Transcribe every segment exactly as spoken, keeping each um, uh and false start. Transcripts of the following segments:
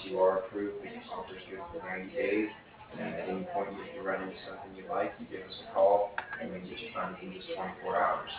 once you are approved, the offer is good for ninety days. And at any point, if you run into something you like, you give us a call, and we can get you funded in just twenty-four hours.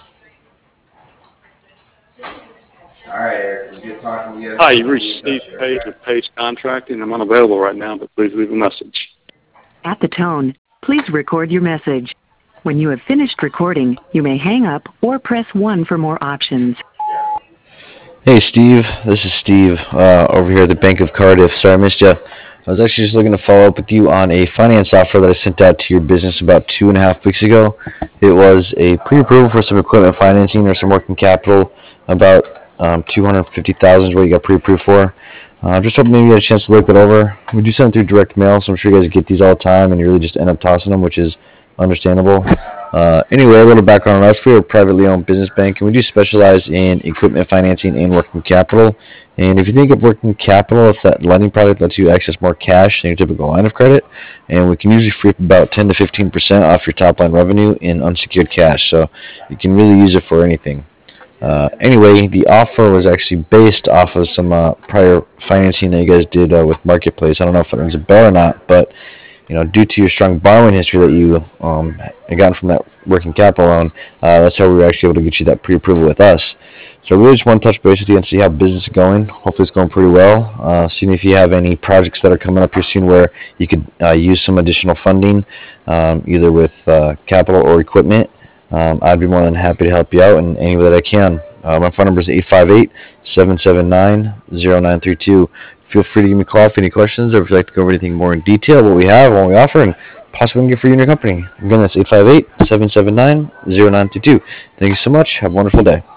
All right, Eric, it was good talking to you. Hi, you We'll be reached in Steve touch here, Pace okay? with Pace Contracting. I'm unavailable right now, but please leave a message. At the tone, please record your message. When you have finished recording, you may hang up or press one for more options. Hey Steve, this is Steve uh, over here at the Bank of Cardiff. Sorry I missed you. I was actually just looking to follow up with you on a finance offer that I sent out to your business about two and a half weeks ago. It was a pre-approval for some equipment financing or some working capital, about um, two hundred fifty thousand dollars is what you got pre-approved for. Uh, just hoping maybe you had a chance to look that over. We do send them through direct mail, so I'm sure you guys get these all the time, and you really just end up tossing them, which is understandable. Uh, anyway, a little background on us. We're a privately owned business bank, and we do specialize in equipment financing and working capital. And if you think of working capital, it's that lending product lets you access more cash than your typical line of credit. And we can usually free up about ten to fifteen percent off your top line revenue in unsecured cash. So you can really use it for anything. Uh, anyway, the offer was actually based off of some uh, prior financing that you guys did uh, with Marketplace. I don't know if it rings a bell or not, but you know, due to your strong borrowing history that you um, had gotten from that working capital loan, uh, that's how we were actually able to get you that pre-approval with us. So I really just want to touch base with you and see how business is going. Hopefully it's going pretty well. Uh, seeing if you have any projects that are coming up here soon where you could uh, use some additional funding, um, either with uh, capital or equipment. Um, I'd be more than happy to help you out in any way that I can. Uh, my phone number is eight five eight, seven seven nine, zero nine three two. Feel free to give me a call if you have any questions or if you'd like to go over anything more in detail, what we have, what we offer, and possibly get for you and your company. Again, that's eight five eight, seven seven nine, zero nine two two. Thank you so much. Have a wonderful day.